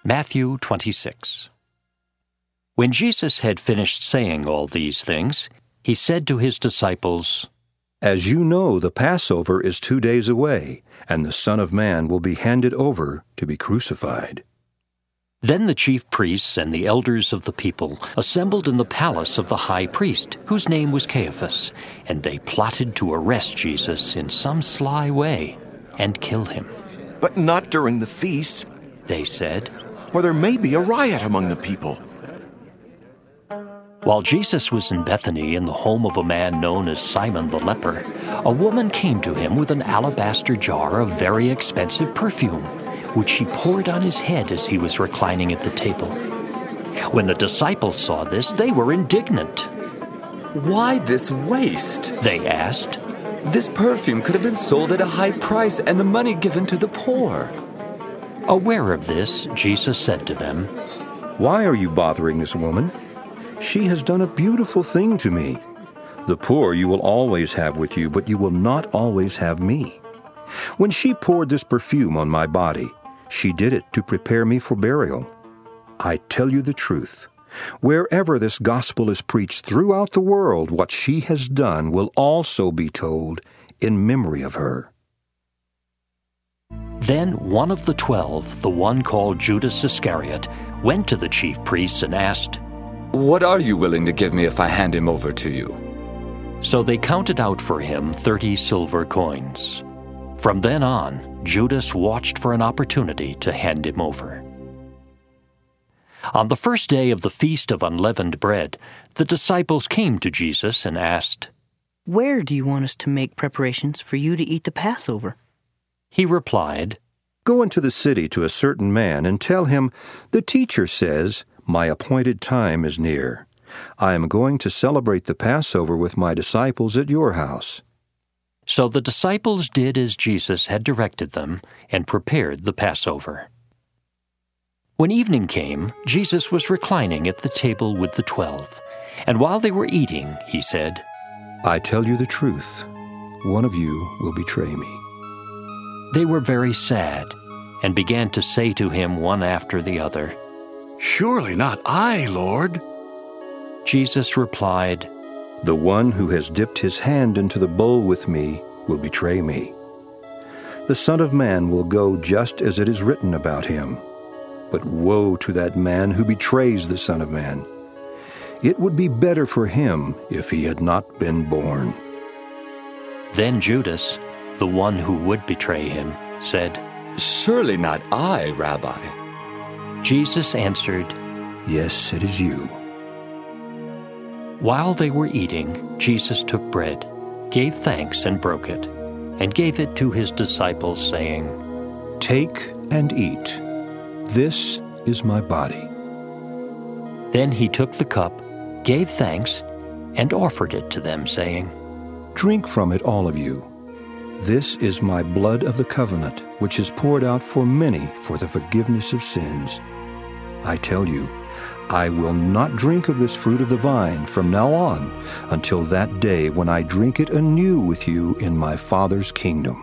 Matthew 26. When Jesus had finished saying all these things, he said to his disciples, "As you know, the Passover is 2 days away, and the Son of Man will be handed over to be crucified." Then the chief priests and the elders of the people assembled in the palace of the high priest, whose name was Caiaphas, and they plotted to arrest Jesus in some sly way and kill him. "But not during the feast," they said, "or there may be a riot among the people." While Jesus was in Bethany in the home of a man known as Simon the leper, a woman came to him with an alabaster jar of very expensive perfume, which she poured on his head as he was reclining at the table. When the disciples saw this, they were indignant. "Why this waste?" they asked. "This perfume could have been sold at a high price and the money given to the poor." Aware of this, Jesus said to them, "Why are you bothering this woman? She has done a beautiful thing to me. The poor you will always have with you, but you will not always have me. When she poured this perfume on my body, she did it to prepare me for burial. I tell you the truth. Wherever this gospel is preached throughout the world, what she has done will also be told in memory of her." Then one of the 12, the one called Judas Iscariot, went to the chief priests and asked, "What are you willing to give me if I hand him over to you?" So they counted out for him 30 silver coins. From then on, Judas watched for an opportunity to hand him over. On the first day of the Feast of Unleavened Bread, the disciples came to Jesus and asked, "Where do you want us to make preparations for you to eat the Passover?" He replied, "Go into the city to a certain man and tell him, 'The teacher says, my appointed time is near. I am going to celebrate the Passover with my disciples at your house.'" So the disciples did as Jesus had directed them and prepared the Passover. When evening came, Jesus was reclining at the table with the 12, and while they were eating, he said, "I tell you the truth, one of you will betray me." They were very sad and began to say to him one after the other, "Surely not I, Lord." Jesus replied, "The one who has dipped his hand into the bowl with me will betray me. The Son of Man will go just as it is written about him. But woe to that man who betrays the Son of Man. It would be better for him if he had not been born." Then Judas, the one who would betray him, said, "Surely not I, Rabbi." Jesus answered, "Yes, it is you." While they were eating, Jesus took bread, gave thanks and broke it, and gave it to his disciples, saying, "Take and eat. This is my body." Then he took the cup, gave thanks, and offered it to them, saying, "Drink from it, all of you. This is my blood of the covenant, which is poured out for many for the forgiveness of sins. I tell you, I will not drink of this fruit of the vine from now on until that day when I drink it anew with you in my Father's kingdom."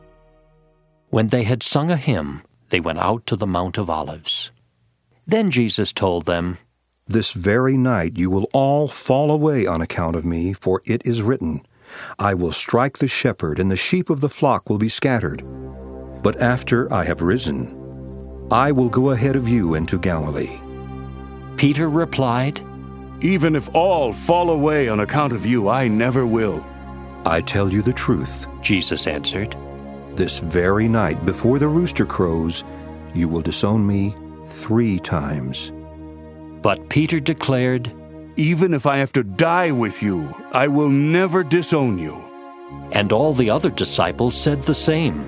When they had sung a hymn, they went out to the Mount of Olives. Then Jesus told them, "This very night you will all fall away on account of me, for it is written, 'I will strike the shepherd, and the sheep of the flock will be scattered.' But after I have risen, I will go ahead of you into Galilee." Peter replied, "Even if all fall away on account of you, I never will." "I tell you the truth," Jesus answered, "this very night before the rooster crows, you will disown me 3 times. But Peter declared, "Even if I have to die with you, I will never disown you." and all the other disciples said the same.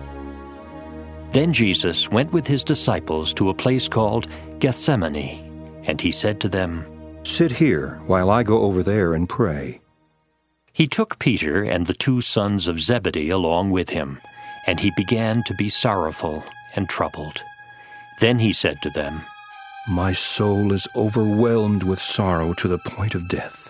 Then Jesus went with his disciples to a place called Gethsemane, and he said to them, "Sit here while I go over there and pray." He took Peter and the 2 sons of Zebedee along with him, and he began to be sorrowful and troubled. Then he said to them, "My soul is overwhelmed with sorrow to the point of death.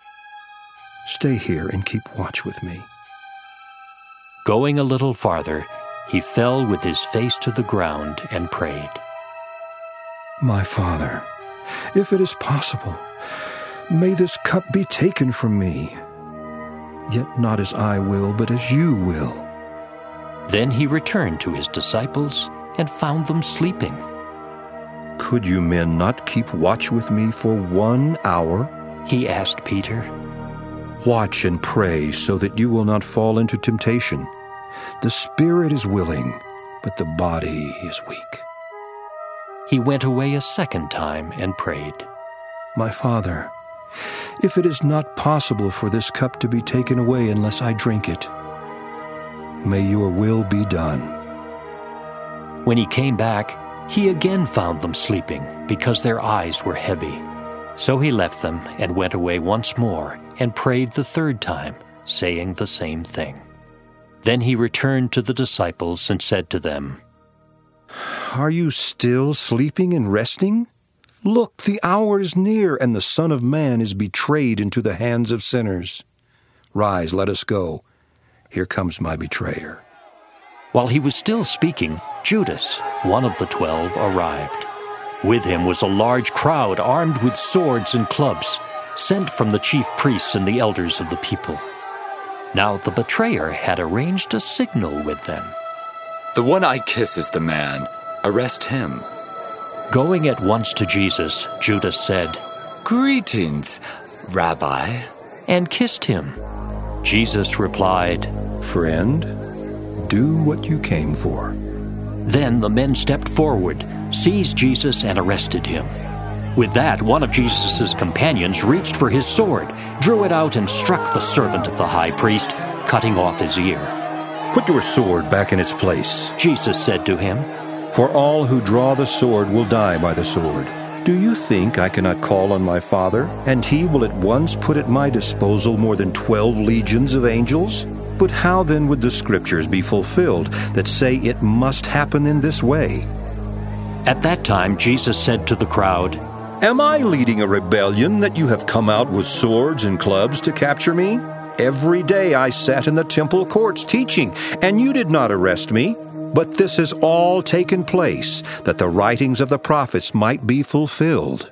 Stay here and keep watch with me." Going a little farther, he fell with his face to the ground and prayed. My Father, if it is possible, may this cup be taken from me. Yet not as I will, but as you will. Then he returned to his disciples and found them sleeping. Could you men not keep watch with me for 1 hour? He asked Peter. Watch and pray so that you will not fall into temptation. The spirit is willing, but the body is weak. He went away a second time and prayed. My Father, if it is not possible for this cup to be taken away unless I drink it, may your will be done. When he came back, he again found them sleeping because their eyes were heavy. So he left them and went away once more and prayed the third time, saying the same thing. Then he returned to the disciples and said to them, Are you still sleeping and resting? Look, the hour is near, and the Son of Man is betrayed into the hands of sinners. Rise, let us go. Here comes my betrayer. While he was still speaking, Judas, one of the 12, arrived. With him was a large crowd armed with swords and clubs, sent from the chief priests and the elders of the people. Now the betrayer had arranged a signal with them. The one I kiss is the man. Arrest him. Going at once to Jesus, Judas said, Greetings, Rabbi. and kissed him. Jesus replied, Friend, do what you came for. Then the men stepped forward, seized Jesus, and arrested him. With that, one of Jesus' companions reached for his sword, drew it out, and struck the servant of the high priest, cutting off his ear. Put your sword back in its place. Jesus said to him, For all who draw the sword will die by the sword. Do you think I cannot call on my Father, and he will at once put at my disposal more than 12 legions of angels? But how then would the scriptures be fulfilled that say it must happen in this way? At that time Jesus said to the crowd, Am I leading a rebellion that you have come out with swords and clubs to capture me? Every day I sat in the temple courts teaching, and you did not arrest me. But this has all taken place, that the writings of the prophets might be fulfilled.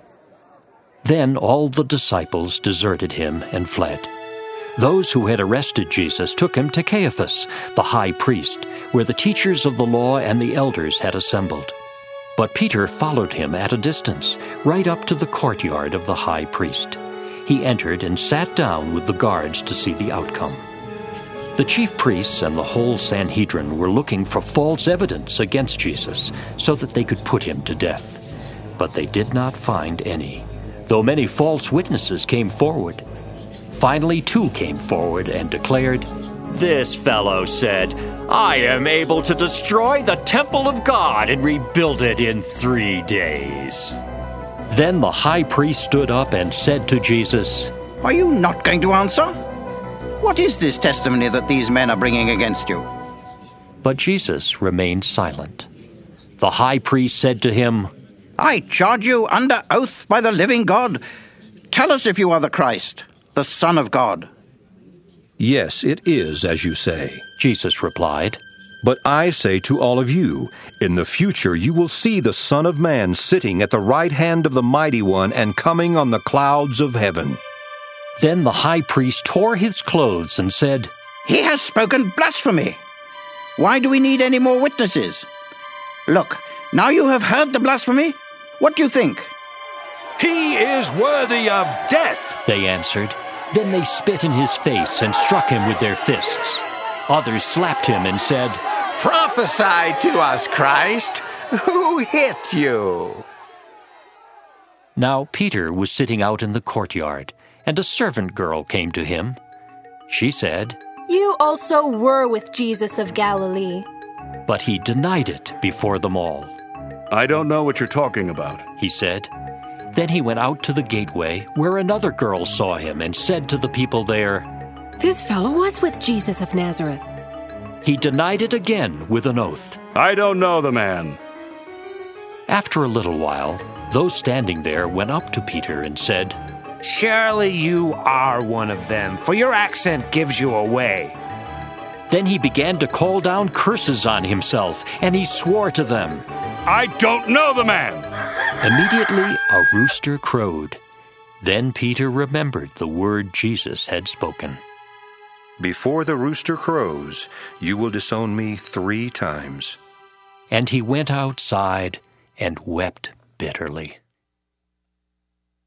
Then all the disciples deserted him and fled. Those who had arrested Jesus took him to Caiaphas, the high priest, where the teachers of the law and the elders had assembled. But Peter followed him at a distance, right up to the courtyard of the high priest. He entered and sat down with the guards to see the outcome. The chief priests and the whole Sanhedrin were looking for false evidence against Jesus so that they could put him to death. But they did not find any, though many false witnesses came forward. Finally, 2 came forward and declared, This fellow said, I am able to destroy the temple of God and rebuild it in 3 days. Then the high priest stood up and said to Jesus, Are you not going to answer? What is this testimony that these men are bringing against you? But Jesus remained silent. The high priest said to him, I charge you under oath by the living God. Tell us if you are the Christ, the Son of God. Yes, it is as you say. Jesus replied, But I say to all of you, in the future you will see the Son of Man sitting at the right hand of the Mighty One and coming on the clouds of heaven. Then the high priest tore his clothes and said, He has spoken blasphemy. Why do we need any more witnesses? Look, now you have heard the blasphemy. What do you think? He is worthy of death, they answered. Then they spit in his face and struck him with their fists. Others slapped him and said, Prophesy to us, Christ. Who hit you? Now Peter was sitting out in the courtyard, and a servant girl came to him. She said, You also were with Jesus of Galilee. But he denied it before them all. I don't know what you're talking about, he said. Then he went out to the gateway, where another girl saw him and said to the people there, This fellow was with Jesus of Nazareth. He denied it again with an oath. I don't know the man. After a little while, those standing there went up to Peter and said, Surely you are one of them, for your accent gives you away. Then he began to call down curses on himself, and he swore to them, I don't know the man. Immediately a rooster crowed. Then Peter remembered the word Jesus had spoken. Before the rooster crows, you will disown me 3 times. And he went outside and wept bitterly.